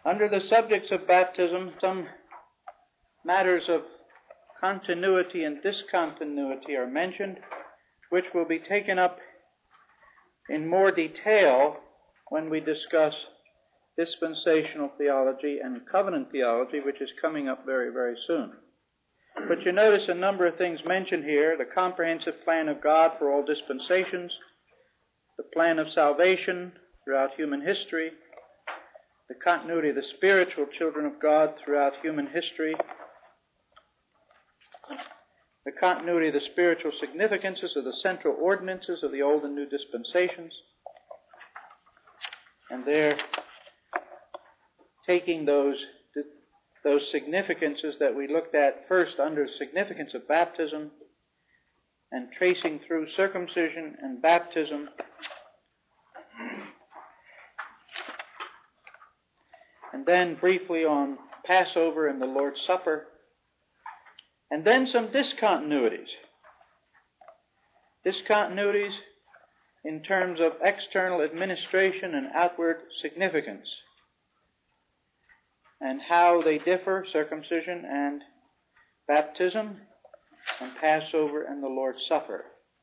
Under the subjects of baptism, some matters of continuity and discontinuity are mentioned, which will be taken up in more detail when we discuss dispensational theology and covenant theology, which is coming up very, very soon. But you notice a number of things mentioned here: the comprehensive plan of God for all dispensations, the plan of salvation throughout human history, the continuity of the spiritual children of God throughout human history, the continuity of the spiritual significances of the central ordinances of the Old and New dispensations, and there taking those significances that we looked at first under significance of baptism and tracing through circumcision and baptism, and then briefly on Passover and the Lord's Supper, and then some discontinuities. Discontinuities in terms of external administration and outward significance, and how they differ, circumcision and baptism, and Passover and the Lord's Supper.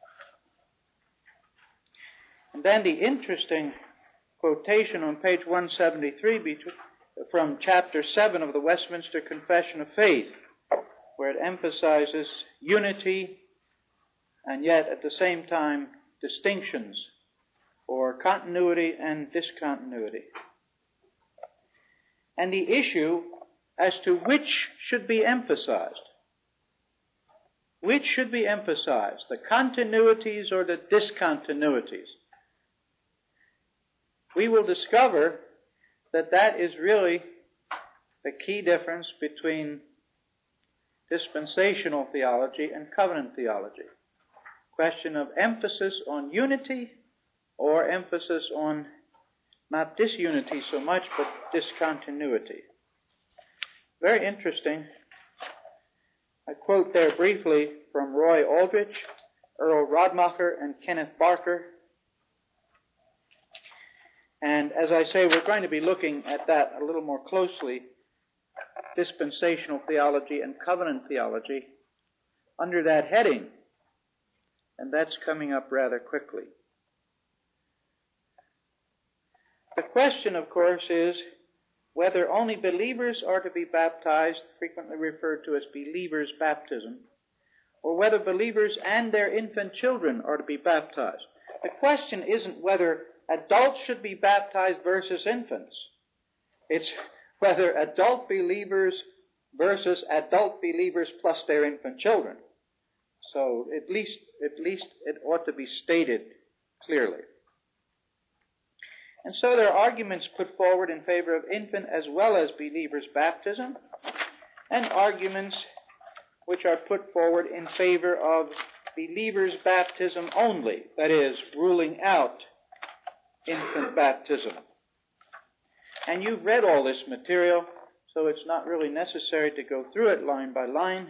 And then the interesting quotation on page 173 from chapter 7 of the Westminster Confession of Faith, where it emphasizes unity and yet at the same time distinctions, or continuity and discontinuity. And the issue as to which should be emphasized. Which should be emphasized, the continuities or the discontinuities? We will discover that that is really the key difference between dispensational theology and covenant theology. Question of emphasis on unity or emphasis on not disunity so much, but discontinuity. Very interesting. I quote there briefly from Roy Aldrich, Earl Rodmacher, and Kenneth Barker. And as I say, we're going to be looking at that a little more closely, dispensational theology and covenant theology, under that heading. And that's coming up rather quickly. The question, of course, is whether only believers are to be baptized, frequently referred to as believers' baptism, or whether believers and their infant children are to be baptized. The question isn't whether adults should be baptized versus infants. It's whether adult believers versus adult believers plus their infant children. So at least it ought to be stated clearly. And so there are arguments put forward in favor of infant as well as believers' baptism, and arguments which are put forward in favor of believers' baptism only, that is, ruling out infant baptism. And you've read all this material, so it's not really necessary to go through it line by line,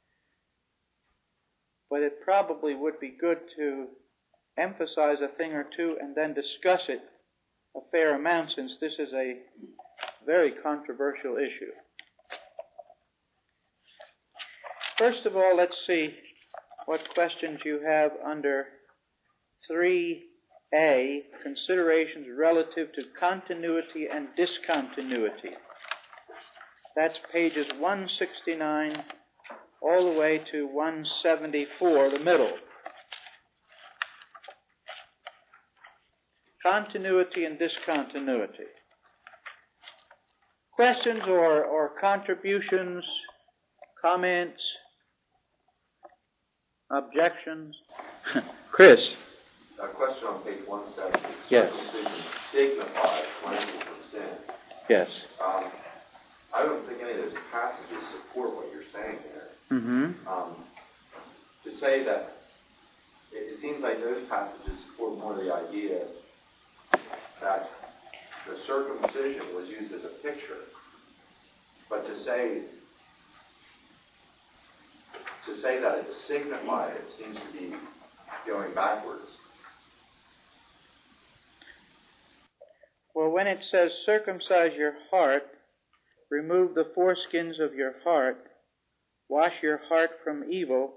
but it probably would be good to emphasize a thing or two and then discuss it a fair amount, since this is a very controversial issue. First of all, let's see what questions you have under 3A, considerations relative to continuity and discontinuity. That's pages 169 all the way to 174, the middle. Continuity and discontinuity. Questions or contributions, comments, objections? Chris? A question on page 170. Yes. Dignified cleansing from sin. Yes. I don't think any of those passages support what you're saying there. Mm-hmm. To say that, it seems like those passages support more the idea that the circumcision was used as a picture. But to say that it signified it seems to be going backwards. Well, when it says circumcise your heart, remove the foreskins of your heart, wash your heart from evil,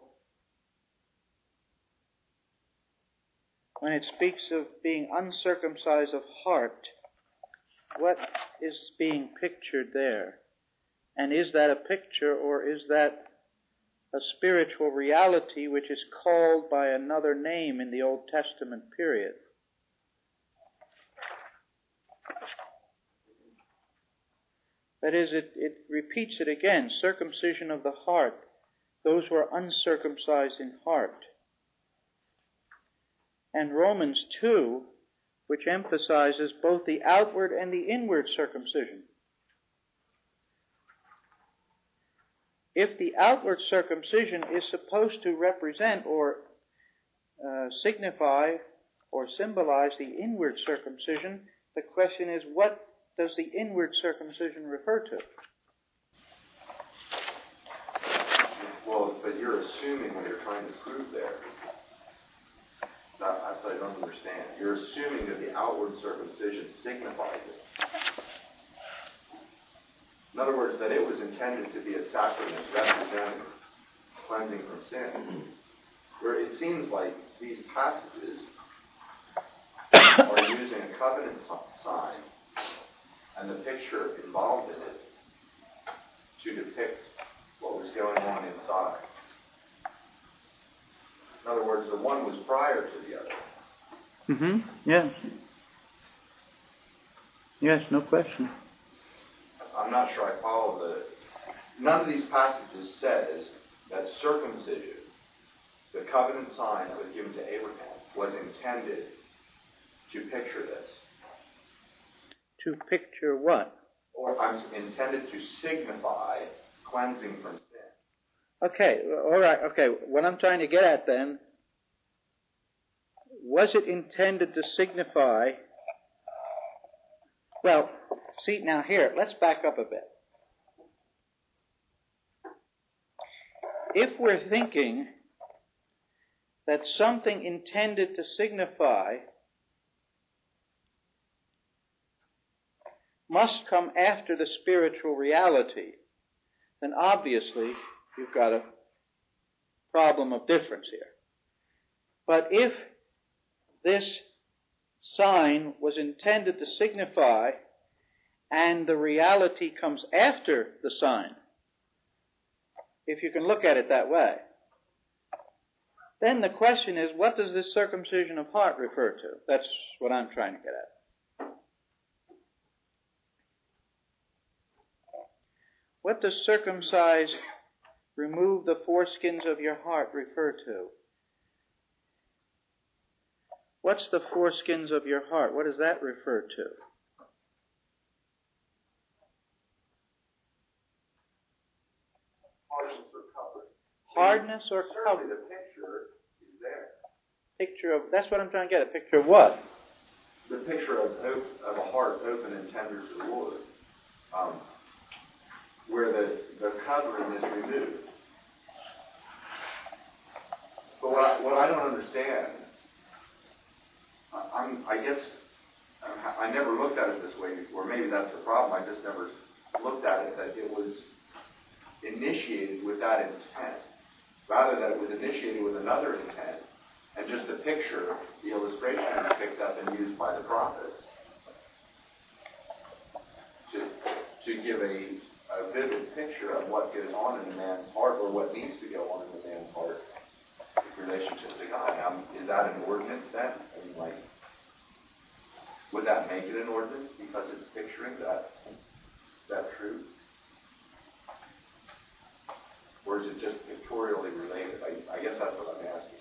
when it speaks of being uncircumcised of heart, what is being pictured there? And is that a picture, or is that a spiritual reality which is called by another name in the Old Testament period? That is, it repeats it again, circumcision of the heart, those who are uncircumcised in heart. And Romans 2, which emphasizes both the outward and the inward circumcision. If the outward circumcision is supposed to represent or signify or symbolize the inward circumcision, the question is, what does the inward circumcision refer to? Well, but you're assuming what you're trying to prove there. That's what I don't understand. You're assuming that the outward circumcision signifies it. In other words, that it was intended to be a sacrament representing cleansing from sin. Where it seems like these passages are using a covenant sign and the picture involved in it to depict what was going on inside. In other words, the one was prior to the other. Yes. Yes, no question. I'm not sure I follow none of these passages says that circumcision, the covenant sign that was given to Abraham, was intended to picture this. To picture what? Or I'm intended to signify cleansing from sin. Okay, all right, okay. What I'm trying to get at then, was it intended to signify... Well, see, now here, let's back up a bit. If we're thinking that something intended to signify must come after the spiritual reality, then obviously you've got a problem of difference here. But if this sign was intended to signify and the reality comes after the sign, if you can look at it that way, then the question is, what does this circumcision of heart refer to? That's what I'm trying to get at. What does circumcise, remove the foreskins of your heart refer to? What's the foreskins of your heart? What does that refer to? Hardness or covering. Hardness or covering. Certainly the picture is there. Picture of, that's what I'm trying to get, a picture of what? The picture of a heart open and tender to the Lord. Where the covering is removed. But what I don't understand, I guess I never looked at it this way before. Maybe that's the problem. I just never looked at it that it was initiated with that intent, rather that it was initiated with another intent, and just the picture, the illustration is picked up and used by the prophets to give a vivid picture of what goes on in a man's heart, or what needs to go on in a man's heart in relationship to God. Now, is that an ordinance then? I mean, would that make it an ordinance because it's picturing that truth? Or is it just pictorially related? I guess that's what I'm asking.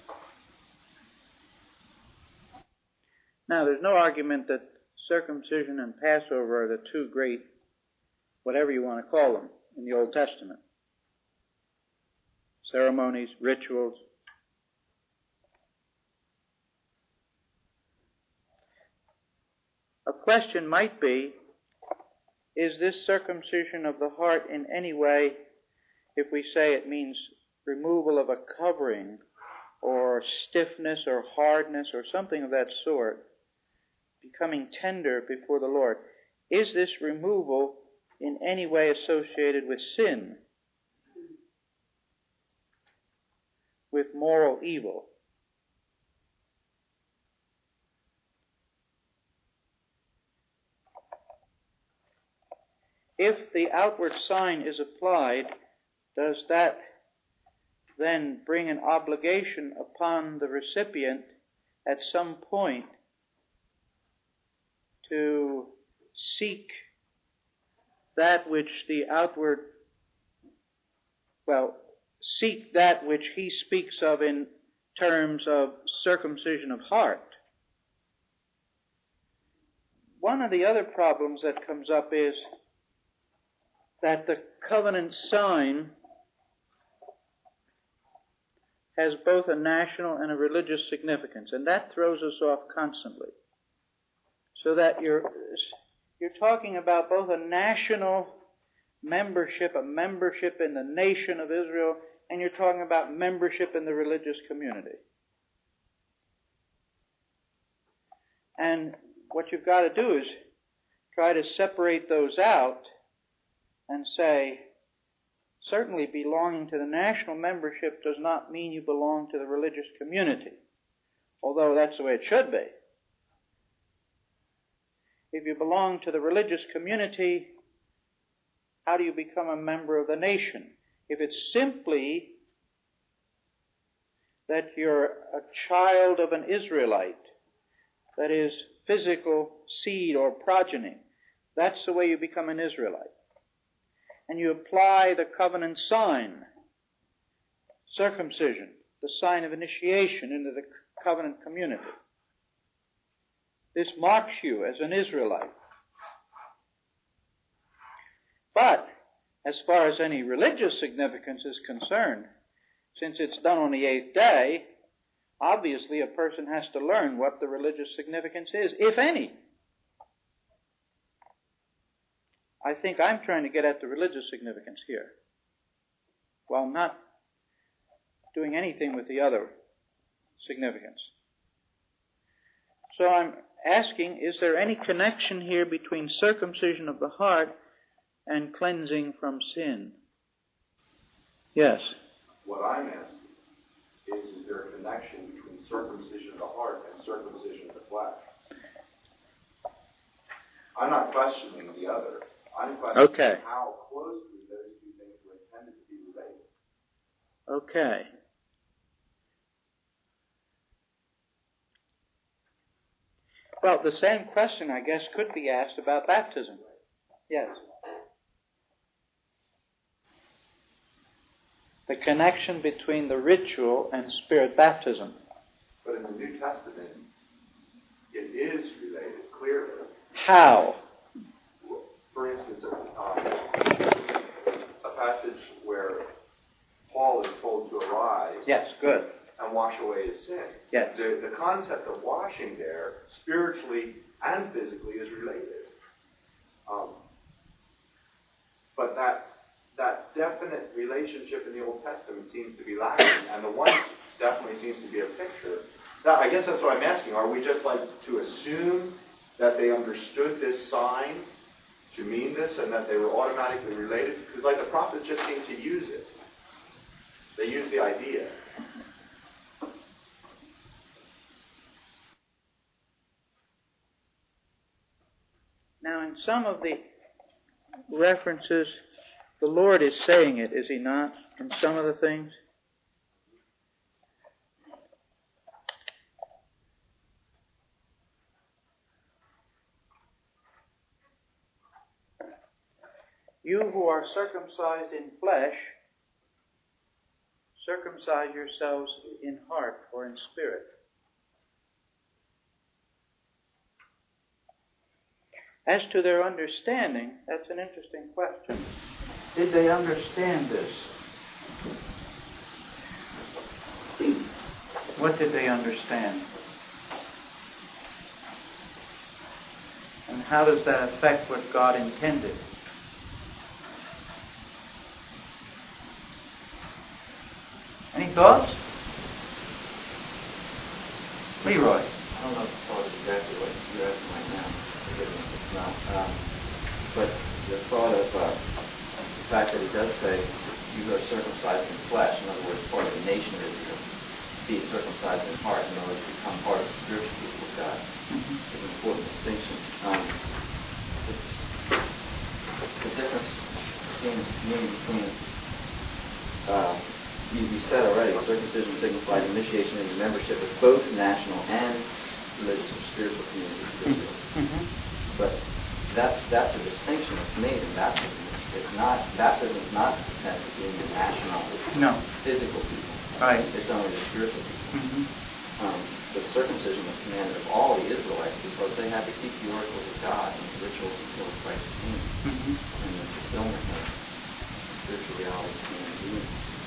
Now, there's no argument that circumcision and Passover are the two great, whatever you want to call them, in the Old Testament. Ceremonies, rituals. A question might be, is this circumcision of the heart in any way, if we say it means removal of a covering, or stiffness or hardness or something of that sort, becoming tender before the Lord, is this removal in any way associated with sin, with moral evil. If the outward sign is applied, does that then bring an obligation upon the recipient at some point to seek that which seek that which he speaks of in terms of circumcision of heart? One of the other problems that comes up is that the covenant sign has both a national and a religious significance, and that throws us off constantly. So that you're talking about both a national membership, a membership in the nation of Israel, and you're talking about membership in the religious community. And what you've got to do is try to separate those out and say, certainly belonging to the national membership does not mean you belong to the religious community, although that's the way it should be. If you belong to the religious community, how do you become a member of the nation? If it's simply that you're a child of an Israelite, that is, physical seed or progeny, that's the way you become an Israelite. And you apply the covenant sign, circumcision, the sign of initiation into the covenant community. This marks you as an Israelite. But, as far as any religious significance is concerned, since it's done on the 8th day, obviously a person has to learn what the religious significance is, if any. I think I'm trying to get at the religious significance here, while not doing anything with the other significance. So I'm asking, is there any connection here between circumcision of the heart and cleansing from sin? Yes. What I'm asking is there a connection between circumcision of the heart and circumcision of the flesh? I'm not questioning the other. I'm questioning how closely those two things were intended to be related. Okay. Well, the same question, I guess, could be asked about baptism. Yes. The connection between the ritual and spirit baptism. But in the New Testament, it is related clearly. How? For instance, a passage where Paul is told to arise. Yes, good. And wash away his sin. Yes. The concept of washing there, spiritually and physically, is related. But that definite relationship in the Old Testament seems to be lacking, and the one definitely seems to be a picture. Now, I guess that's what I'm asking. Are we just like to assume that they understood this sign to mean this and that they were automatically related? Because like the prophets just seem to use it. They use the idea. Now, in some of the references, the Lord is saying it, is He not? In some of the things. You who are circumcised in flesh, circumcise yourselves in heart or in spirit. As to their understanding, that's an interesting question. Did they understand this? What did they understand? And how does that affect what God intended? Any thoughts? Leroy. I don't know if it's exactly what you're asking right now. Forgive me if it's not. But the thought of the fact that it does say, you who are circumcised in flesh, in other words, part of the nation of Israel, be circumcised in heart, in order to become part of the spiritual people of God, is an important distinction. The difference seems to me between, you said already, circumcision signifies initiation into membership of both national and religious or spiritual communities of Israel. But that's a distinction that's made in baptism. Baptism is not the sense of being the national, physical people. Right. It's only the spiritual people. But circumcision was commanded of all the Israelites because they had to keep the oracles of God and the rituals until Christ came, and the fulfillment of spiritual realities came into being.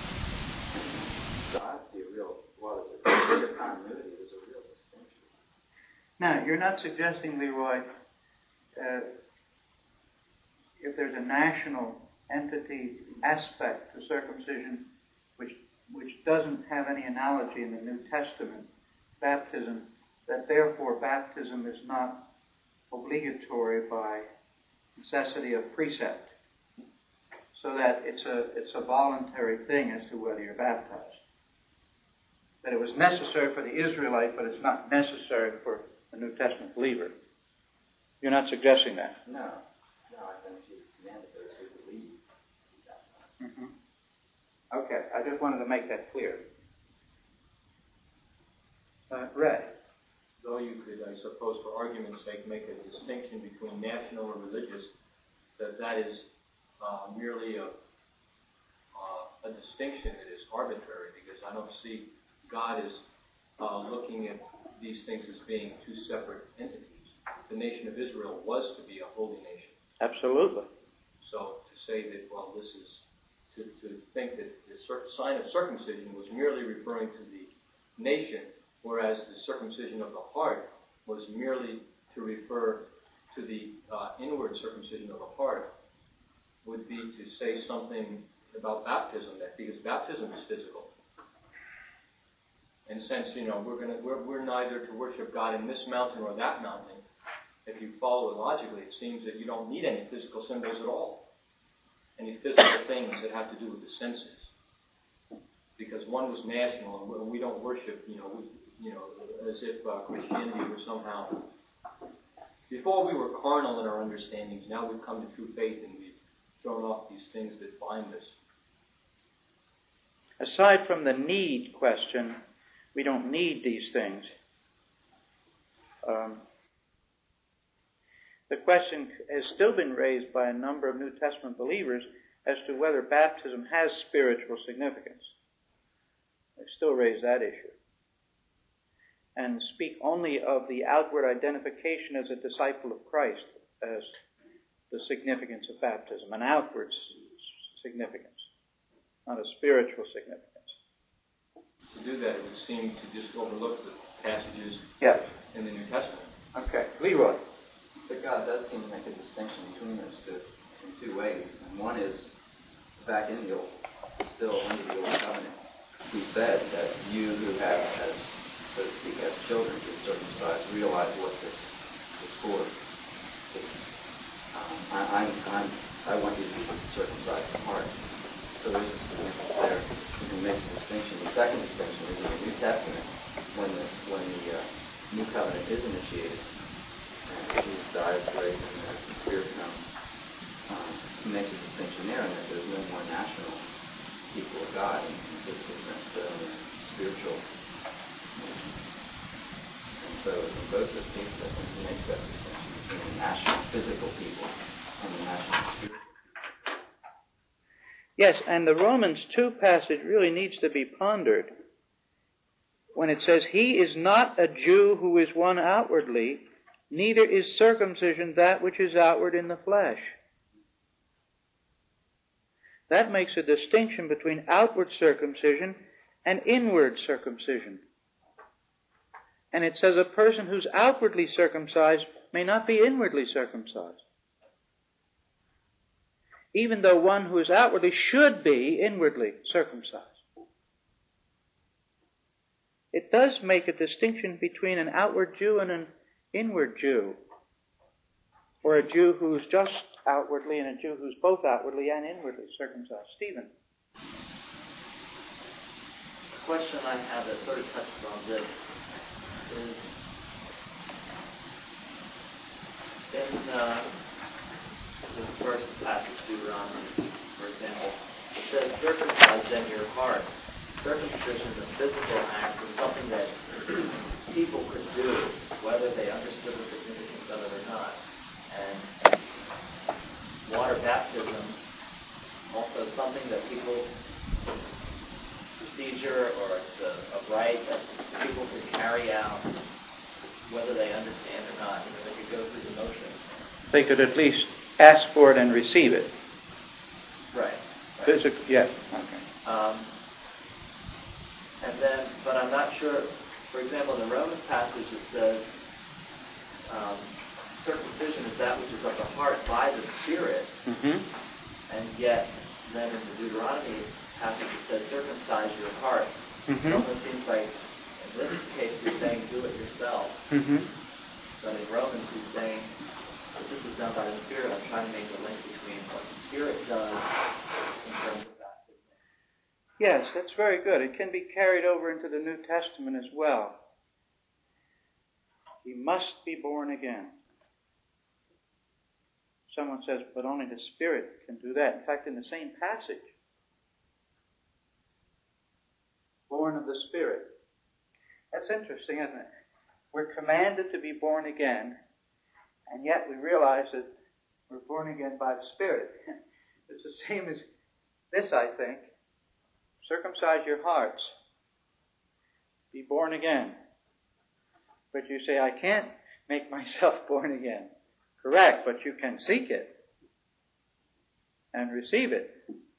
So I see while there's a clear continuity, there's a real distinction. Now, you're not suggesting, Leroy, if there's a national entity aspect to circumcision which doesn't have any analogy in the New Testament, baptism, that therefore baptism is not obligatory by necessity of precept, so that it's a voluntary thing as to whether you're baptized. That it was necessary for the Israelite, but it's not necessary for a New Testament believer. You're not suggesting that? No, I think Jesus commanded those who believe to be baptized. Okay, I just wanted to make that clear. Ray. Though you could, I suppose, for argument's sake, make a distinction between national and religious, that is merely a distinction that is arbitrary, because I don't see God as looking at these things as being two separate entities. The nation of Israel was to be a holy nation. Absolutely. So to say that, well, this is to think that the sign of circumcision was merely referring to the nation, whereas the circumcision of the heart was merely to refer to the inward circumcision of the heart, would be to say something about baptism, that because baptism is physical. In a sense, we're neither to worship God in this mountain or that mountain. If you follow it logically, it seems that you don't need any physical symbols at all, any physical things that have to do with the senses, because one was national, and we don't worship, as if Christianity were somehow. Before we were carnal in our understandings, now we've come to true faith, and we've thrown off these things that bind us. Aside from the need question, we don't need these things. The question has still been raised by a number of New Testament believers as to whether baptism has spiritual significance. They still raise that issue and speak only of the outward identification as a disciple of Christ as the significance of baptism, an outward significance, not a spiritual significance. To do that, it would seem to just overlook the passages in the New Testament. Okay. Leroy. But God does seem to make a distinction between those two in two ways. And one is, back in the Old, still under the Old Covenant, He said that you who have, as so to speak, as children get circumcised, realize what this is for. I want you to be circumcised in heart. So there's a significance there. He makes a distinction. The second distinction is in the New Testament, when the New Covenant is initiated, and Jesus dies, raised, and the Spirit comes. He makes a distinction there, in that there's no more national people of God in the physical sense, but only spiritual. And so in both those cases, I think he makes that distinction between the national physical people and the national spiritual. Yes, and the Romans 2 passage really needs to be pondered when it says, "He is not a Jew who is one outwardly, neither is circumcision that which is outward in the flesh." That makes a distinction between outward circumcision and inward circumcision. And it says a person who's outwardly circumcised may not be inwardly circumcised, even though one who is outwardly should be inwardly circumcised. It does make a distinction between an outward Jew and an inward Jew, or a Jew who's just outwardly and a Jew who's both outwardly and inwardly circumcised. Stephen. The question I have that sort of touches on this is in the first passage, Deuteronomy, for example, it says, circumcise then your heart. Circumcision is a physical act and something that people could do, whether they understood the significance of it or not. And water baptism, also something that people, procedure or it's a rite that people could carry out, whether they understand or not. You know, they could go through the motions. They could at least ask for it and receive it. Right. Yes. Okay. And then, but I'm not sure, for example, in the Romans passage it says, circumcision is that which is of the heart by the Spirit, and yet then in the Deuteronomy passage it says, circumcise your heart. It almost seems like in this case you're saying do it yourself. But in Romans he's saying that this is done by the Spirit. I'm trying to make the link between what the Spirit does in terms of baptism. Yes, that's very good. It can be carried over into the New Testament as well. He must be born again. Someone says, but only the Spirit can do that. In fact, in the same passage, born of the Spirit. That's interesting, isn't it? We're commanded to be born again, and yet we realize that we're born again by the Spirit. It's the same as this, I think. Circumcise your hearts. Be born again. But you say, I can't make myself born again. Correct, but you can seek it and receive it.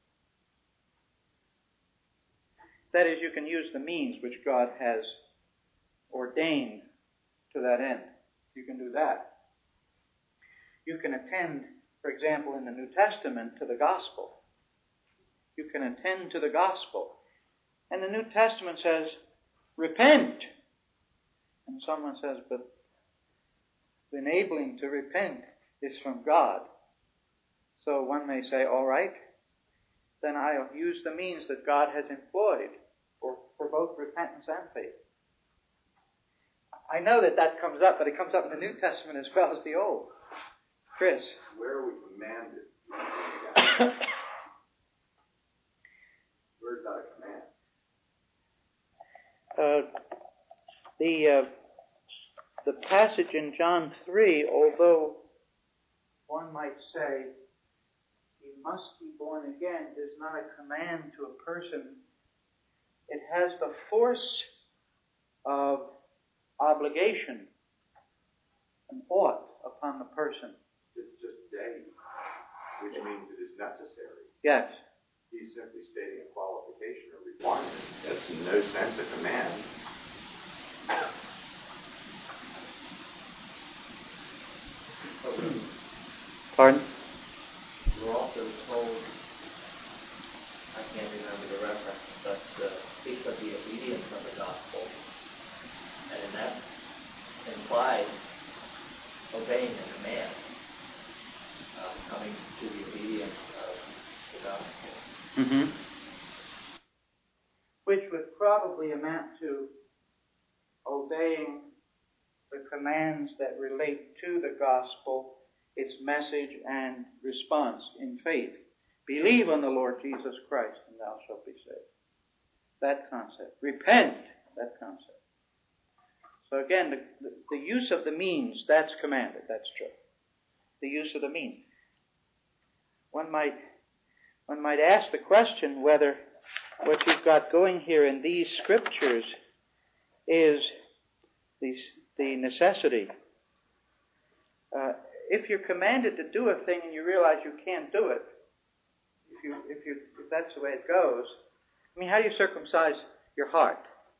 That is, you can use the means which God has ordained to that end. You can do that. You can attend, for example, in the New Testament to the gospel. You can attend to the gospel. And the New Testament says, repent. And someone says, but the enabling to repent is from God. So one may say, all right, then I'll use the means that God has employed for both repentance and faith. I know that comes up, but it comes up in the New Testament as well as the Old. Chris. Where are we commanded? Where's that a command? The passage in John 3, although one might say he must be born again, is not a command to a person. It has the force of obligation, an ought upon the person. It's just day, which means it is necessary. Yes. He's simply stating a qualification or requirement. That's in no sense a command. Pardon? We're also told, I can't remember the reference, but speaks of the obedience of the gospel. And in that implies obeying the command, coming to the obedience of the gospel. Which would probably amount to obeying the commands that relate to the gospel, its message and response in faith. Believe on the Lord Jesus Christ and thou shalt be saved. That concept. Repent. That concept. So again, the use of the means, that's commanded. That's true. The use of the means. One might ask the question whether what you've got going here in these scriptures is the necessity. If you're commanded to do a thing and you realize you can't do it, if that's the way it goes, I mean, how do you circumcise your heart?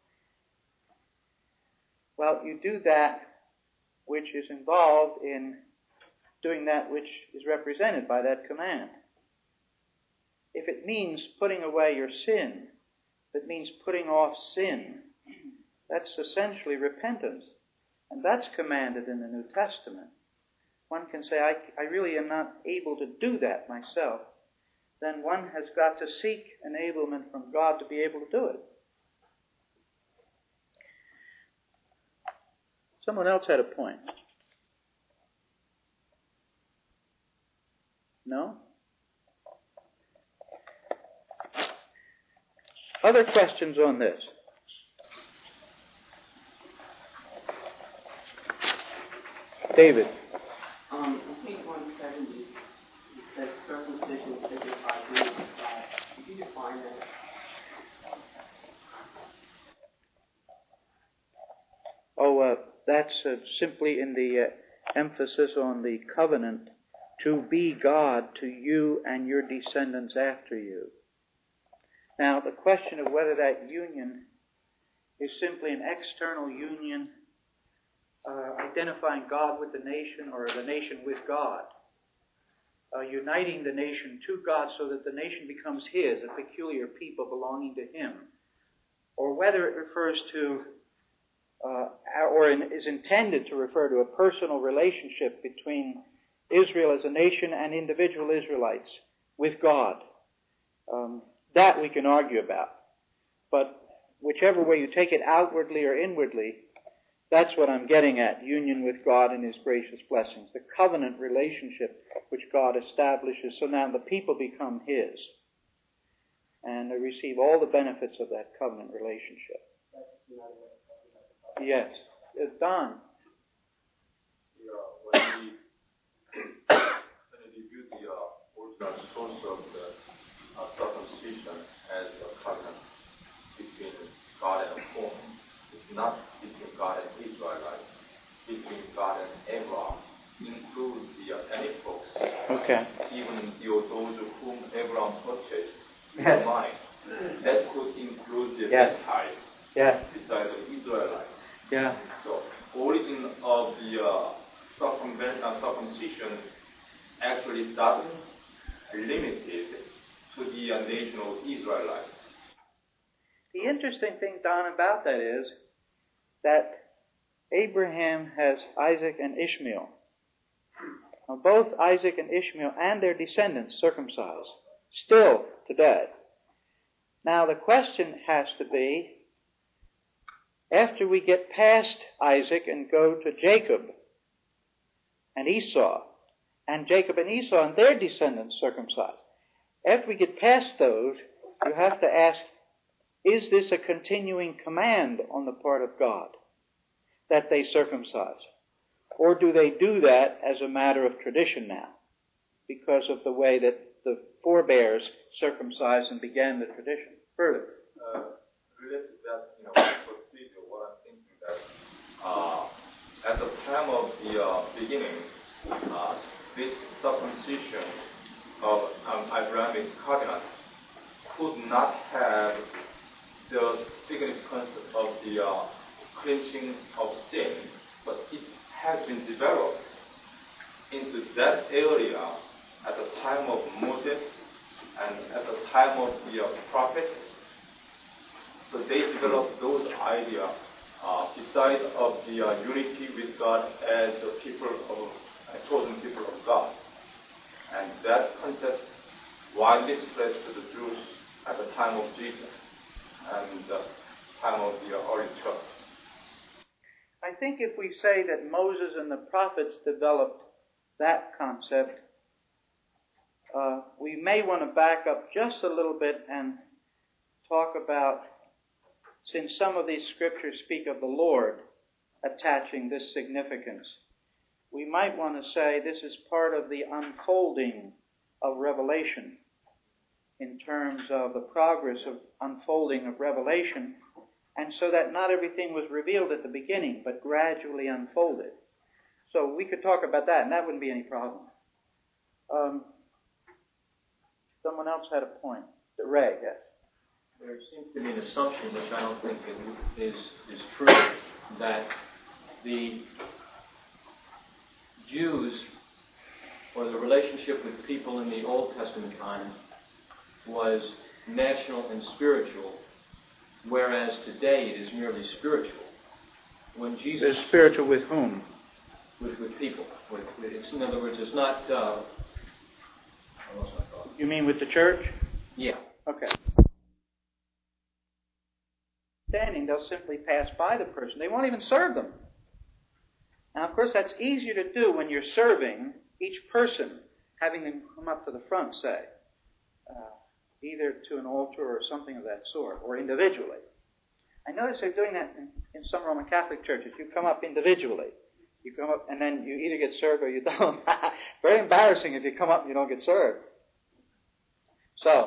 Well, you do that which is involved in doing that which is represented by that command. If it means putting away your sin, if it means putting off sin, that's essentially repentance. And that's commanded in the New Testament. one can say, I really am not able to do that myself, then one has got to seek enablement from God to be able to do it. Someone else had a point. No? Other questions on this? David. I think 170 says circumcision signifies unity with God. Could you define that? That's simply in the emphasis on the covenant to be God to you and your descendants after you. Now, the question of whether that union is simply an external union identifying God with the nation or the nation with God, uniting the nation to God so that the nation becomes His, a peculiar people belonging to Him, or whether it refers to or is intended to refer to a personal relationship between Israel as a nation and individual Israelites with God. That we can argue about. But whichever way you take it, outwardly or inwardly, that's what I'm getting at, union with God and His gracious blessings. The covenant relationship which God establishes, so now the people become His. And they receive all the benefits of that covenant relationship. Yes. Don. When we view the original source of the circumcision as a covenant between God and whom, it's not between God and Israelites, between God and Abraham, includes the ethnic folks. Okay. Even those whom Abraham purchased in the mind. That could include the Gentiles beside the Israelites. Yeah. So, origin of the circumcision actually doesn't limit it to the nation of Israelites. The interesting thing, Don, about that is that Abraham has Isaac and Ishmael. Now, both Isaac and Ishmael and their descendants circumcised, still today. Now, the question has to be, after we get past Isaac and go to Jacob and Esau, and Jacob and Esau and their descendants circumcised, after we get past those, you have to ask, is this a continuing command on the part of God that they circumcise? Or do they do that as a matter of tradition now because of the way that the forebears circumcised and began the tradition? Further. Related to that, procedure, what I'm thinking that at the time of the beginning, this circumcision of Abrahamic covenant could not have the significance of the cleansing of sin, but it has been developed into that area at the time of Moses and at the time of the prophets. So they developed those ideas beside of the unity with God as the people of chosen people of God. And that concept widely spread to the Jews at the time of Jesus and the time of the early church. I think if we say that Moses and the prophets developed that concept, we may want to back up just a little bit and talk about, since some of these scriptures speak of the Lord attaching this significance, we might want to say this is part of the unfolding of Revelation in terms of the progress of unfolding of Revelation, and so that not everything was revealed at the beginning, but gradually unfolded. So we could talk about that, and that wouldn't be any problem. Someone else had a point. Ray, yes. There seems to be an assumption, which I don't think is true, that the Jews, or the relationship with people in the Old Testament time, was national and spiritual, whereas today it is merely spiritual. When Jesus is spiritual with whom? with people. In other words, it's not. I lost my thought. You mean with the church? Yeah. Okay. Standing, they'll simply pass by the person. They won't even serve them. Now, of course, that's easier to do when you're serving each person, having them come up to the front, say, either to an altar or something of that sort, or individually. I notice they're doing that in some Roman Catholic churches. You come up individually. You come up, and then you either get served or you don't. Very embarrassing if you come up and you don't get served. So,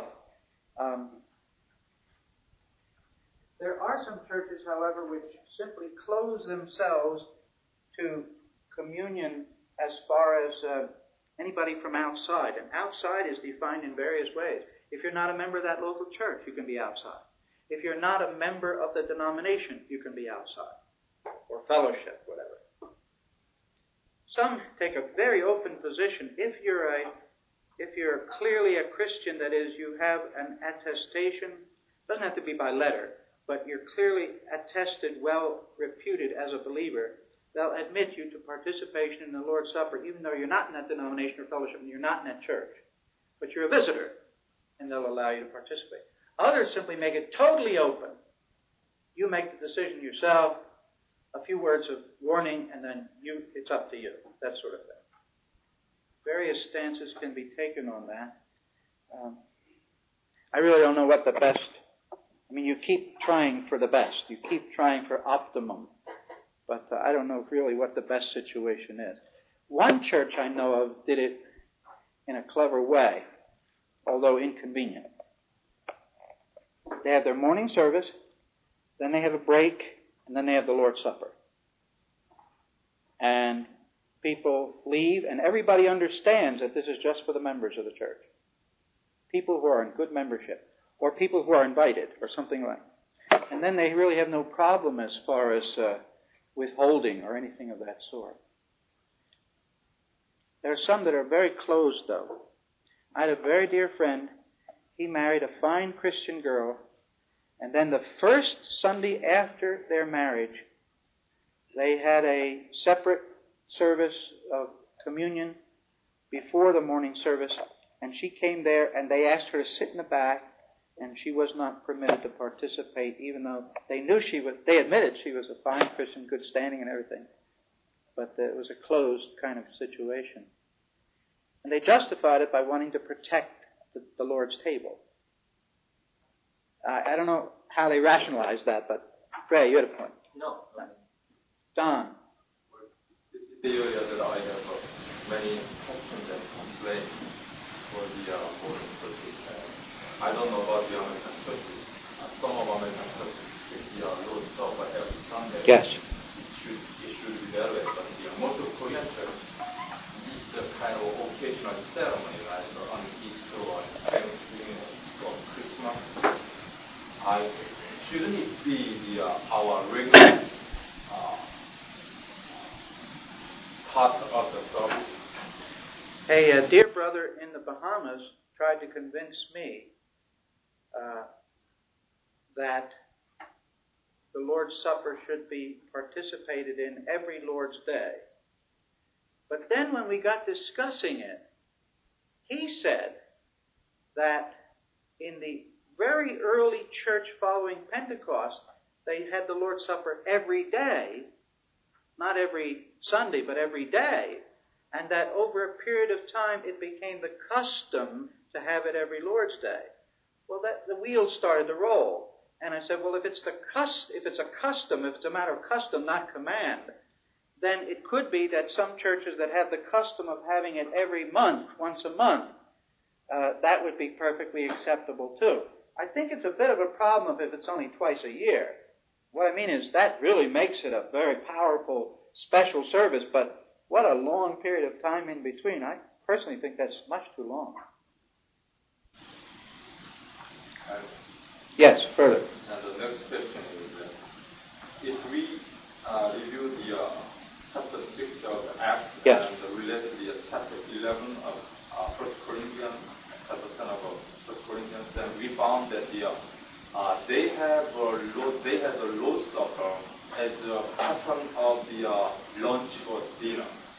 there are some churches, however, which simply close themselves to communion as far as anybody from outside. And outside is defined in various ways. If you're not a member of that local church, you can be outside. If you're not a member of the denomination, you can be outside. Or fellowship, whatever. Some take a very open position. If you're clearly a Christian, that is, you have an attestation, doesn't have to be by letter, but you're clearly attested, well reputed as a believer, they'll admit you to participation in the Lord's Supper, even though you're not in that denomination or fellowship and you're not in that church. But you're a visitor, and they'll allow you to participate. Others simply make it totally open. You make the decision yourself, a few words of warning, and then it's up to you, that sort of thing. Various stances can be taken on that. I really don't know what the best... I mean, you keep trying for the best. You keep trying for optimum. But I don't know really what the best situation is. One church I know of did it in a clever way, although inconvenient. They have their morning service, then they have a break, and then they have the Lord's Supper. And people leave, and everybody understands that this is just for the members of the church. People who are in good membership, or people who are invited, or something like that. And then they really have no problem as far as withholding or anything of that sort. There are some that are very closed, though. I had a very dear friend. He married a fine Christian girl, and then the first Sunday after their marriage, they had a separate service of communion before the morning service, and she came there, and they asked her to sit in the back, and she was not permitted to participate, even though they knew they admitted she was a fine Christian, good standing and everything. But it was a closed kind of situation. And they justified it by wanting to protect the Lord's table. I don't know how they rationalized that, but Ray, you had a point. No. This Don. is the area that I have many questions and complaints for the modern churches. I don't know about the American churches. Some of American churches take the Lord's Supper every Sunday. Yes. It should be that way, but most of Korean churches, it's a kind of occasional ceremony, like on Easter or Thanksgiving or Christmas. Shouldn't it be our regular part of the service? A dear brother in the Bahamas tried to convince me that the Lord's Supper should be participated in every Lord's Day. But then when we got discussing it, he said that in the very early church following Pentecost, they had the Lord's Supper every day, not every Sunday, but every day, and that over a period of time it became the custom to have it every Lord's Day. Well, the wheels started to roll. And I said, well, if it's a matter of custom, not command, then it could be that some churches that have the custom of having it every month, once a month, that would be perfectly acceptable too. I think it's a bit of a problem if it's only twice a year. What I mean is that really makes it a very powerful special service, but what a long period of time in between. I personally think that's much too long. Yes, further. And the next question is, if we review the chapter 6 of Acts Yes. and relate to the chapter 11 of 1 Corinthians, chapter 10 of 1 Corinthians, then we found that they had the Lord's Supper as a pattern of the lunch or dinner.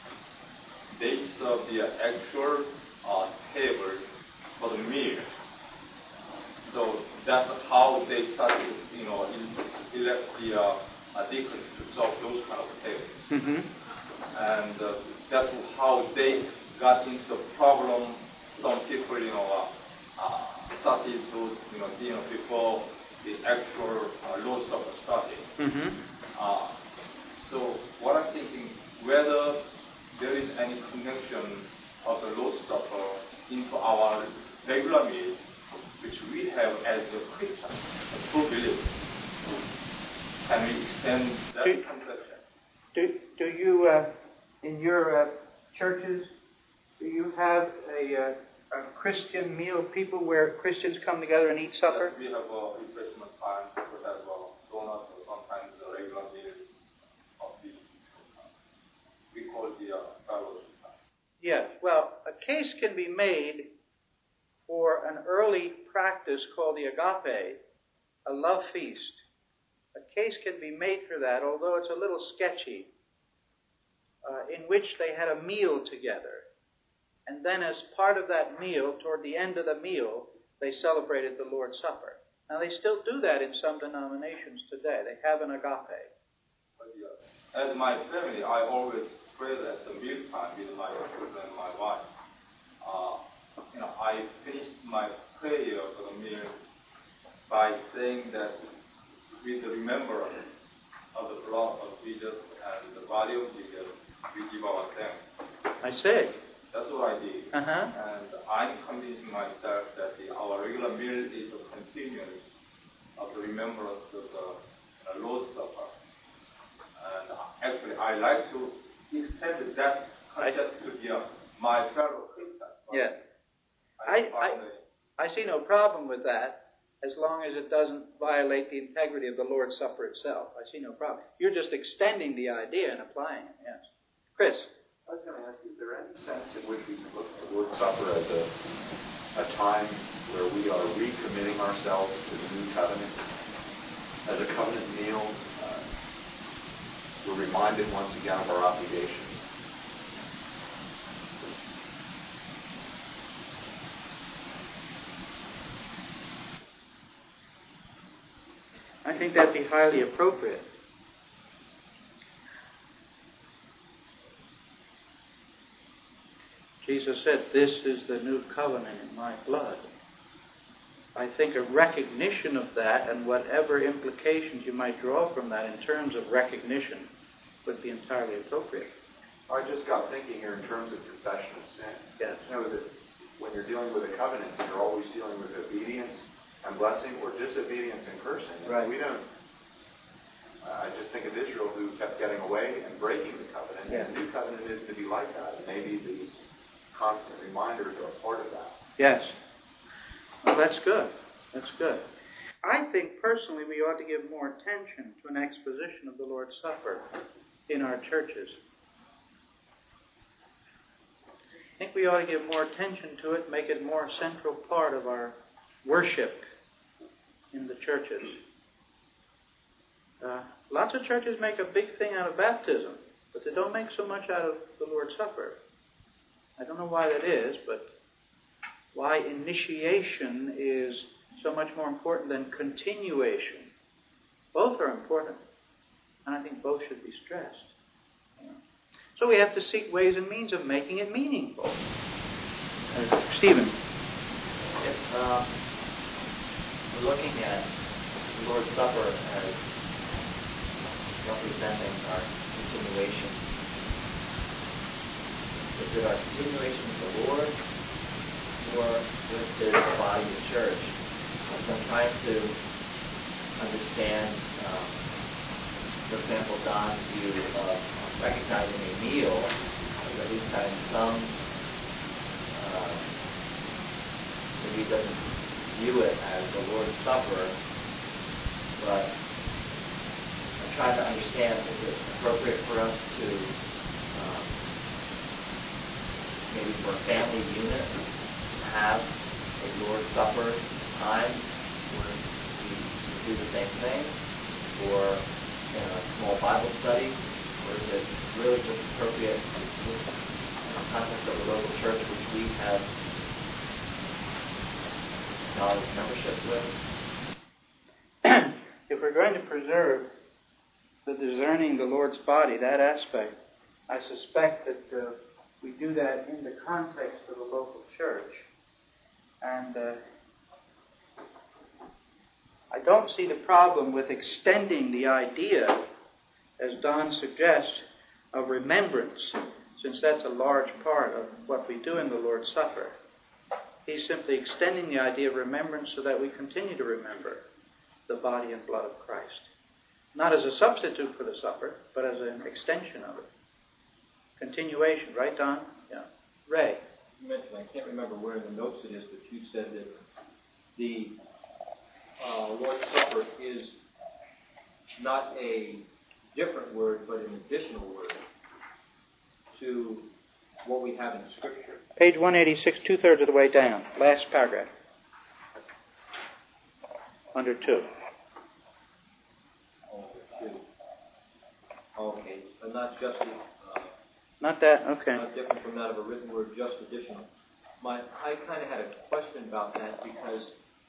they serve the actual table for the meal. So that's how they started, elect the deacons to serve those kind of tables. Mm-hmm. And that's how they got into the problem. Some people, started those, dinner before the actual Lord's Supper started. Mm-hmm. So what I'm thinking, whether there is any connection of the Lord's Supper into our regular meal, which we have as a Christian, a true believer. Can we extend that conception? Do you, in your churches, do you have a Christian meal, people where Christians come together and eat supper? Yes, we have a refreshment time, but as well, donuts or sometimes the regular meal of the, we call it the fellowship time. Yes, well, a case can be made for an early practice called the agape, a love feast. A case can be made for that, although it's a little sketchy, in which they had a meal together. And then as part of that meal, toward the end of the meal, they celebrated the Lord's Supper. Now they still do that in some denominations today. They have an agape. As my family, I always pray at the meal time with my children and my wife. I finished my prayer for the meal by saying that with the remembrance of the blood of Jesus and the body of Jesus, we give our thanks. I see. That's what I did. Uh-huh. And I'm convincing myself that our regular meal is a continuance of the remembrance of the Lord's Supper. And actually, I like to extend that concept to my fellow Christians. Yes. I see no problem with that, as long as it doesn't violate the integrity of the Lord's Supper itself. I see no problem. You're just extending the idea and applying it, yes. Chris? I was going to ask you, is there any sense in which we can look at the Lord's Supper as a time where we are recommitting ourselves to the new covenant? As a covenant meal, we're reminded once again of our obligations. I think that'd be highly appropriate. Jesus said, "This is the new covenant in my blood." I think a recognition of that and whatever implications you might draw from that in terms of recognition would be entirely appropriate. I just got thinking here in terms of confession of sin. Yes. That when you're dealing with a covenant, you're always dealing with obedience and blessing or disobedience in person. And right. We don't. I just think of Israel, who kept getting away and breaking the covenant. Yes. And the new covenant is to be like that. And maybe these constant reminders are a part of that. Yes. Well, that's good. That's good. I think personally we ought to give more attention to an exposition of the Lord's Supper in our churches. I think we ought to give more attention to it, make it more a central part of our worship in the churches. Lots of churches make a big thing out of baptism, but they don't make so much out of the Lord's Supper. I don't know why that is, but why initiation is so much more important than continuation. Both are important, and I think both should be stressed. So we have to seek ways and means of making it meaningful. Stephen. If we're looking at the Lord's Supper as representing our continuation, is it our continuation with the Lord or with His body, the church? As I'm trying to understand, for example, Don's view of recognizing a meal, or at least having some, maybe he doesn't view it as the Lord's Supper, but I'm trying to understand, is it appropriate for us to, maybe for a family unit, have a Lord's Supper time where we do the same thing, or in a small Bible study, or is it really just appropriate context of the local church which we have knowledge membership with? If we're going to preserve the discerning the Lord's body, that aspect, I suspect that we do that in the context of the local church. And I don't see the problem with extending the idea, as Don suggests, of remembrance, since that's a large part of what we do in the Lord's Supper. He's simply extending the idea of remembrance so that we continue to remember the body and blood of Christ. Not as a substitute for the supper, but as an extension of it. Continuation, right, Don? Yeah. Ray? You mentioned, I can't remember where in the notes it is, but you said that the Lord's Supper is not a different word, but an additional word to what we have in Scripture. Page 186, 2/3 of the way down. Last paragraph. Under 2. Okay, but not just not that? Okay. not different from that of a written word, just additional. I kind of had a question about that because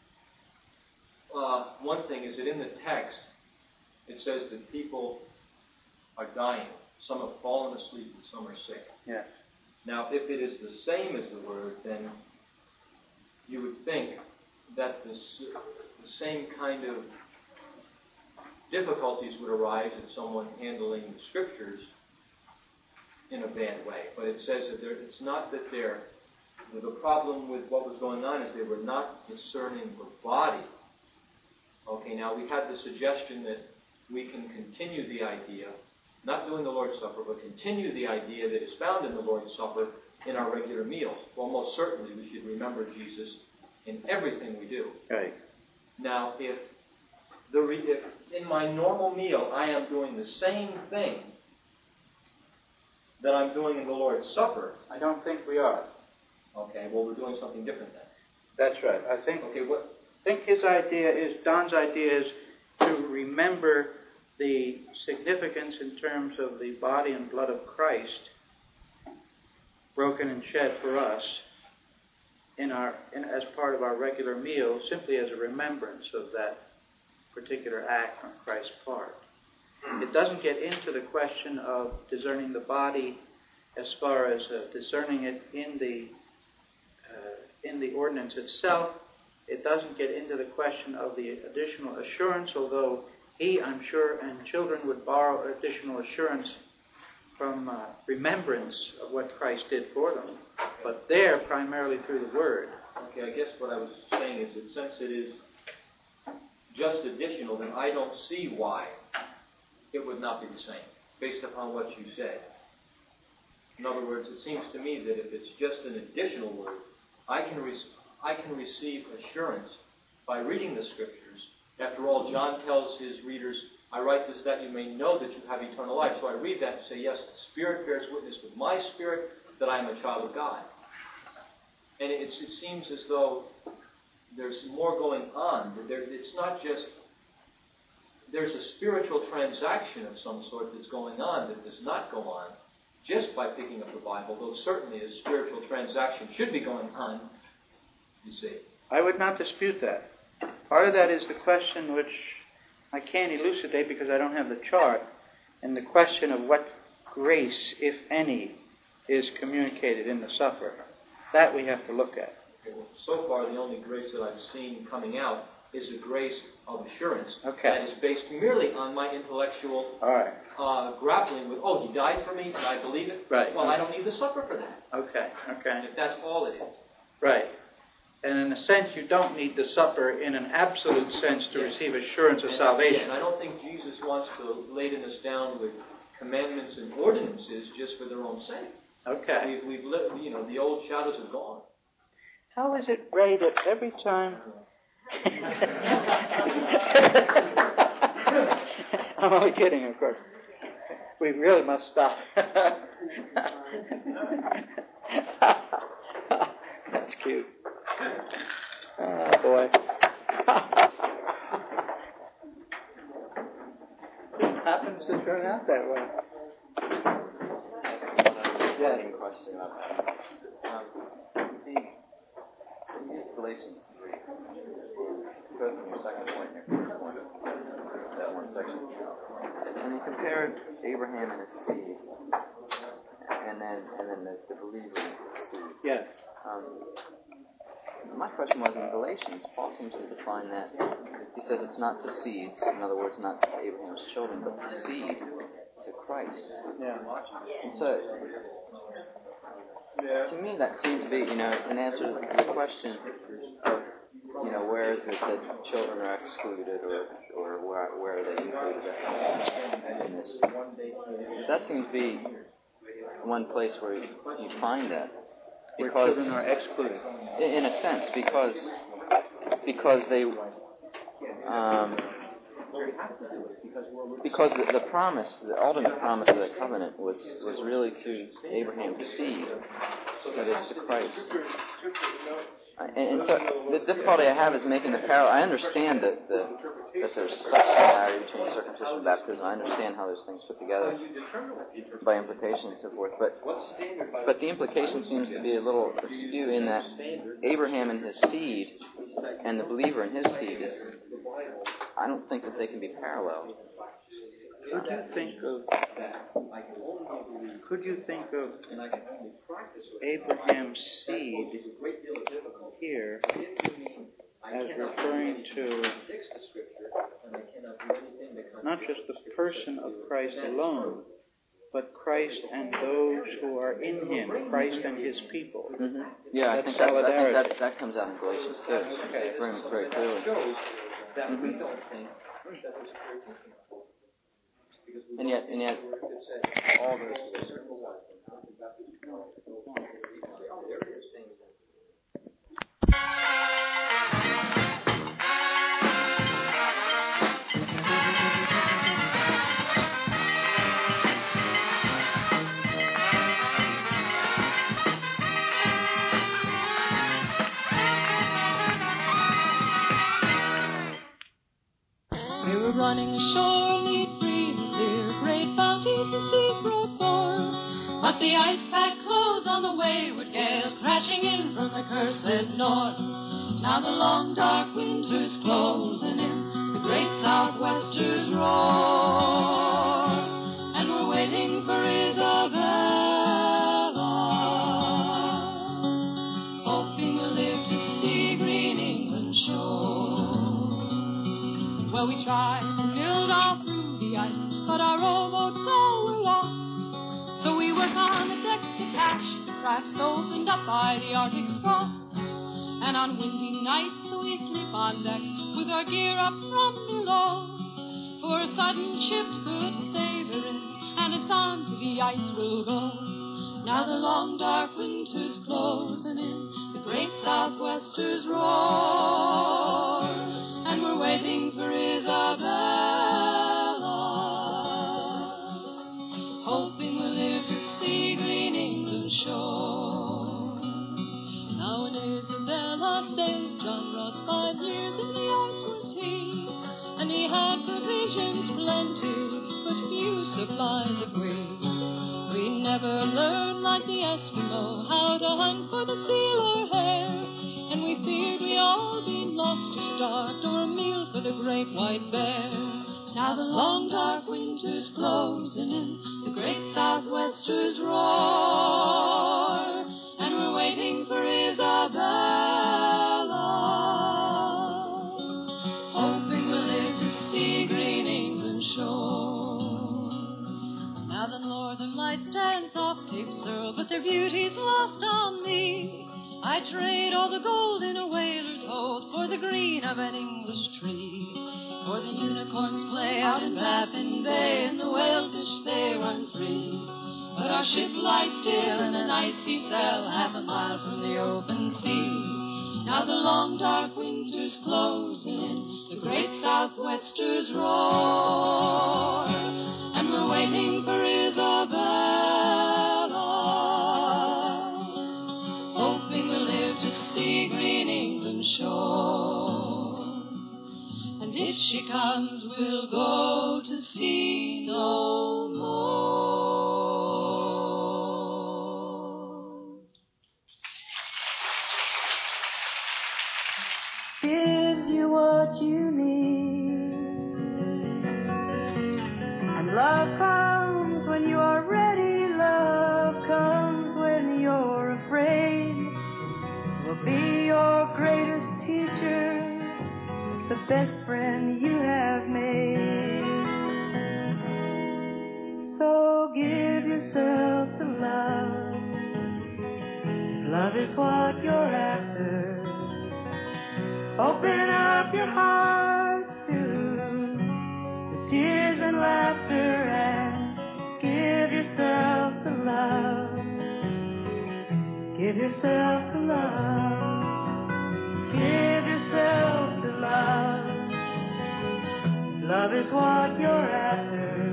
one thing is that in the text it says that people are dying. Some have fallen asleep and some are sick. Yeah. Now, if it is the same as the word, then you would think that the same kind of difficulties would arise in someone handling the Scriptures in a bad way. But it says that it's not that the problem with what was going on is they were not discerning the body. Okay, now we had the suggestion that we can continue the idea, not doing the Lord's Supper, but continue the idea that is found in the Lord's Supper in our regular meals. Well, most certainly we should remember Jesus in everything we do. Right. Now, if in my normal meal I am doing the same thing that I'm doing in the Lord's Supper, I don't think we are. okay, well, we're doing something different then. That's right. I think his idea is, Don's idea is to remember the significance in terms of the body and blood of Christ broken and shed for us as part of our regular meal, simply as a remembrance of that particular act on Christ's part. It doesn't get into the question of discerning the body as far as discerning it in the ordinance itself. It doesn't get into the question of the additional assurance, although he, I'm sure, and children would borrow additional assurance from remembrance of what Christ did for them, but there primarily through the Word. Okay, I guess what I was saying is that since it is just additional, then I don't see why it would not be the same, based upon what you said. In other words, it seems to me that if it's just an additional word, I can receive assurance by reading the Scriptures. After all, John tells his readers, I write this that you may know that you have eternal life. So I read that and say, yes, the Spirit bears witness with my spirit that I am a child of God. And it seems as though there's more going on. It's not just, there's a spiritual transaction of some sort that's going on that does not go on just by picking up the Bible, though certainly a spiritual transaction should be going on, you see. I would not dispute that. Part of that is the question which I can't elucidate because I don't have the chart, and the question of what grace, if any, is communicated in the supper. That we have to look at. Okay, well, so far, the only grace that I've seen coming out is a grace of assurance okay. that is based merely on my intellectual grappling with, he died for me, and I believe it. Right. Well, I don't need the supper for that. Okay. If that's all it is. Right. And in a sense, you don't need the supper in an absolute sense to receive assurance of salvation. And I don't think Jesus wants to laden us down with commandments and ordinances just for their own sake. Okay. We've lived, the old shadows are gone. How is it, Ray, that every time... I'm only kidding, of course. We really must stop. That's cute. Oh, boy. It happens to turn out that way. Yes. Question. finishing up. You use Galatians 3. Go from your second point and your first point, that one section. And you compare Abraham and his seed, and then the believer and his seed. Yes. My question was, in Galatians, Paul seems to define that. He says it's not to seeds, in other words, not to Abraham's children, but to seed, to Christ. Yeah. And so, to me, that seems to be, an answer to the question of, where is it that children are excluded, or where are they included in this? That seems to be one place where you find that. Where children are excluded. In a sense, because they, because the promise, the ultimate promise of the covenant was really to Abraham's seed, that is to Christ. And so the difficulty I have is making the parallel. I understand that there's such similarity between circumcision and baptism. I understand how those things fit together by implication and so forth. But the implication seems to be a little askew in that Abraham and his seed and the believer and his seed is, I don't think that they can be parallel. Could you think of Abraham's seed here as referring to not just the person of Christ alone, but Christ and those who are in him, Christ and his people? Mm-hmm. Yeah, I think that comes out in Galatians too, very clearly. Mm-hmm. And yet, all those we were running ashore, lead free and clear, great bounties the seas broke forth. But the ice pack closed on the wayward gale, crashing in from the cursed north. Now the long dark winter's closing in, the great southwesters roar, and we're waiting for Isabella, hoping we'll live to see green England shore. Well, we tried to build all through the ice, but our rowboats all were lost. So we worked on the decks to patch the cracks opened up by the Arctic frost. And on windy nights we sleep on deck with our gear up from below. For a sudden shift could stave her in, and it's on to the ice we'll go. Now the long dark winter's closing in, the great southwesters roar, and we're waiting for Isabella, hoping we'll live to see green England shore. Now when Isabella sailed, John Ross 5 years in the ice was he, and he had provisions plenty, but few supplies of we. We never learned like the Eskimo how to hunt for the seal or hare, and we feared we all been lost to start, or a meal for the great white bear. Now the long dark winter's closing in, the great southwesters roar, and we're waiting for Isabella, hoping we'll live to see green England shore. Now the northern lights dance off Cape Searle, but their beauty's lost on me. I trade all the gold in a whaler's hold for the green of an English tree. For the unicorns play out in Baffin Bay, and the whalefish they run free. But our ship lies still in an icy cell, 1/2 mile from the open sea. Now the long dark winter's closing in, the great southwesters roar, and we're waiting for Isabella, hoping we'll live to see green England shore. And if she comes, we'll go to sea no more. what you need. And love comes when you are ready. Love comes when you're afraid. Will be your greatest teacher, the best friend you have made. So give yourself to love. If love is what you're after, open up your hearts to the tears and laughter and give yourself to love. Give yourself to love. Give yourself to love. Love is what you're after.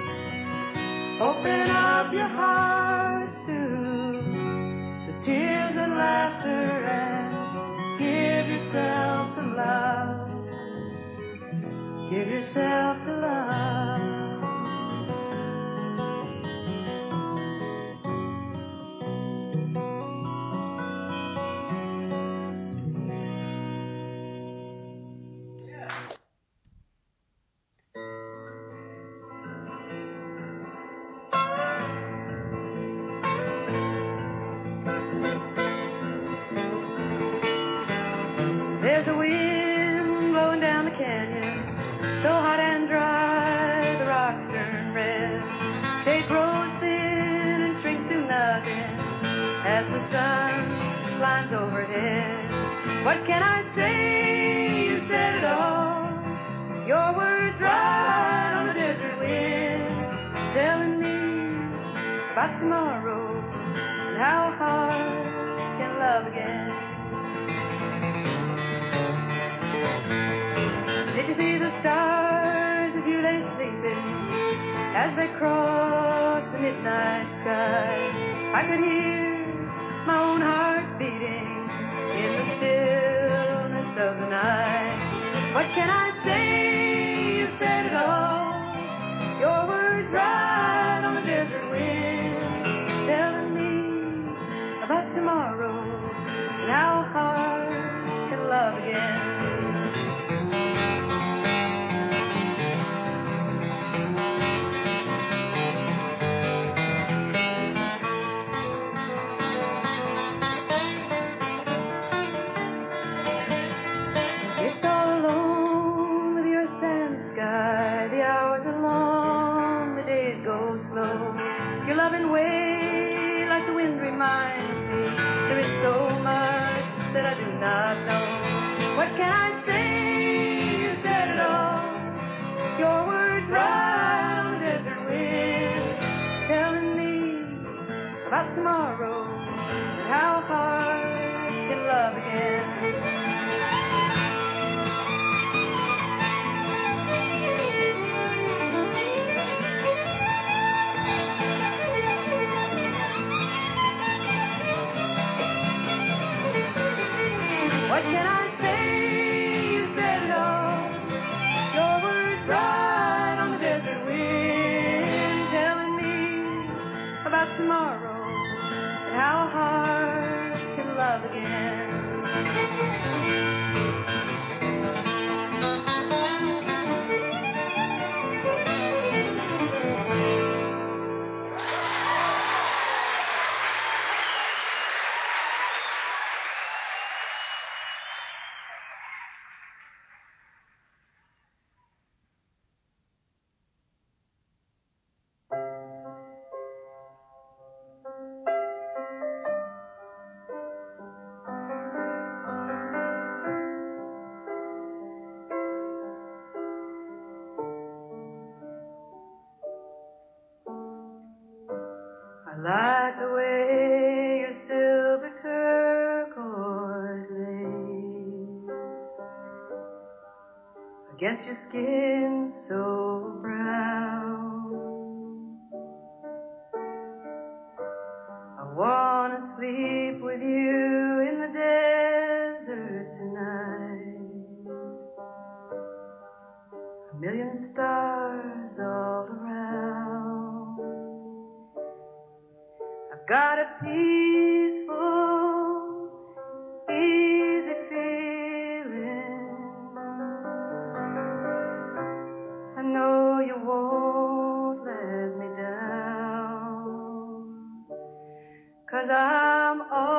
Open up your hearts to the tears and laughter and give yourself to love. Give yourself to love. There's a wind blowing down the canyon, so hot and dry, the rocks turn red. Shade grows thin and shrinks to nothing as the sun climbs overhead. What can I say? You said it all. Your words ride on the desert wind, telling me about tomorrow and how hard can love again. Did you see the stars as you lay sleeping, as they crossed the midnight sky? I could hear my own heart beating in the stillness of the night. What can I say? You said it all. Your words ride on the desert wind, telling me about tomorrow and how hard can love again. Your loving way, like the wind, reminds me there is so much that I do not know. What can I say? You said it all. Your words ride on the desert wind, telling me about tomorrow and how hard can love again. What can I say? You said it all. Your words ride on the desert wind, telling me about tomorrow and how hard can love again. I like the way your silver turquoise lays against your skin so brown. I wanna sleep with you in the desert tonight. A million stars all around. I've got a peaceful, easy feeling 'cause I'm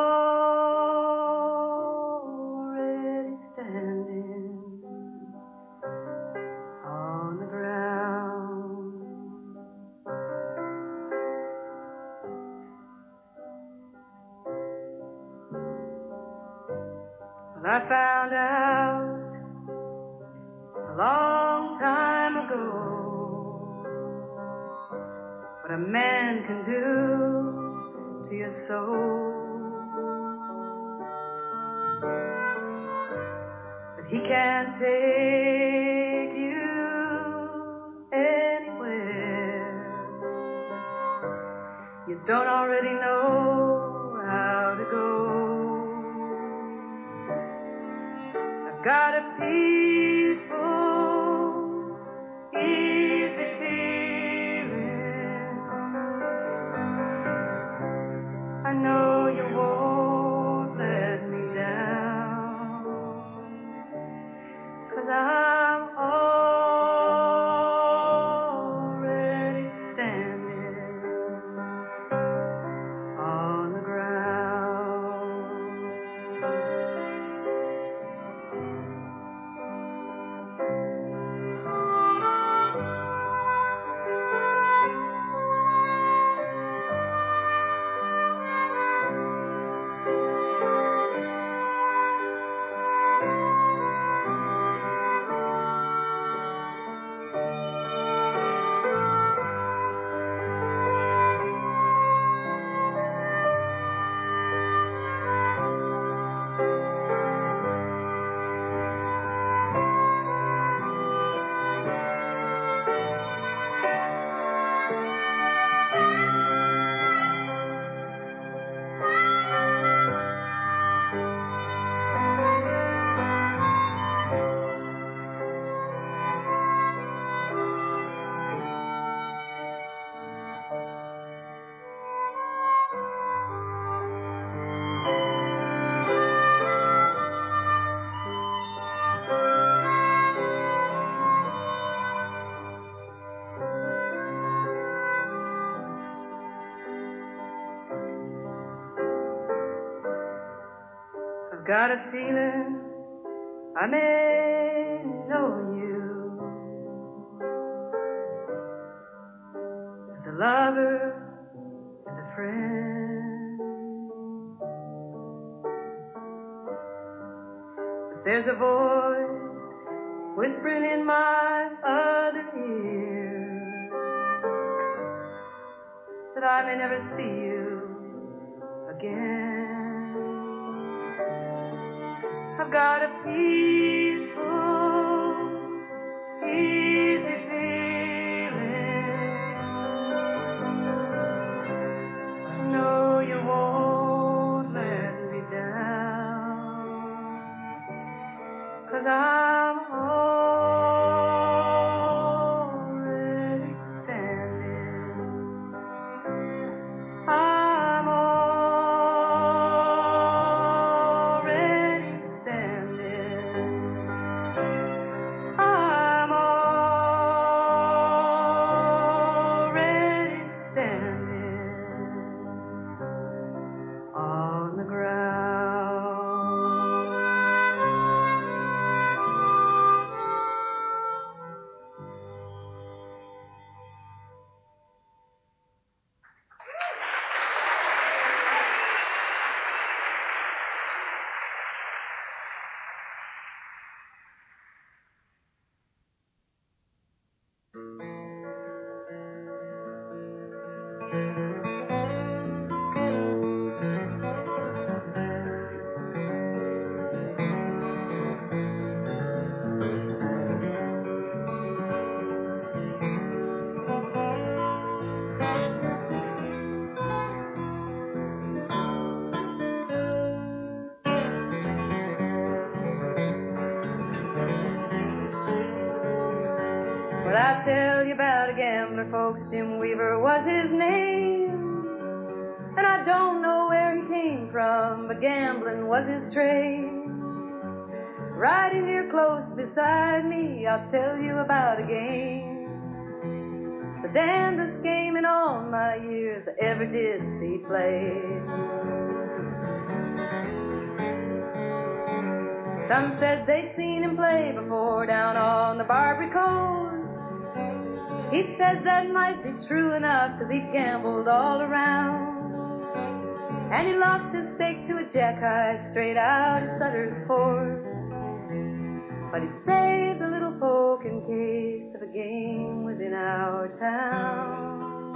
already standing on the ground. Well, I found out a long time ago what a man can do to your soul. But he can't take you anywhere you don't already know how to go. I've got a peaceful, easy feeling. I know you won't let me down, 'cause I'm already standing on the ground. I've got a feeling I may know you as a lover and a friend. But there's a voice whispering in my other ear that I may never see you again. I've got a peaceful, easy feeling. I know you won't let me down, 'cause I'm already standing. I'm already standing. I'm already standing on the ground. Well, I'll tell you about a gambler, folks. Jim Weaver was his name. And I don't know where he came from, but gambling was his trade. Right in here close beside me, I'll tell you about a game the damnedest game in all my years I ever did see played. Some said they'd seen him play before down on the Barbary Coast. He said that might be true enough, 'cause he gambled all around. And he lost his stake to a jack-eye straight out in Sutter's Fort. But he'd saved the little folk in case of a game within our town.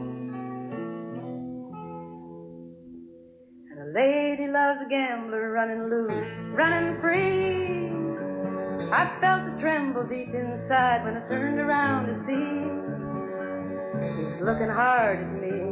And a lady loves a gambler running loose, running free. I felt a tremble deep inside when I turned around to see he's looking hard at me.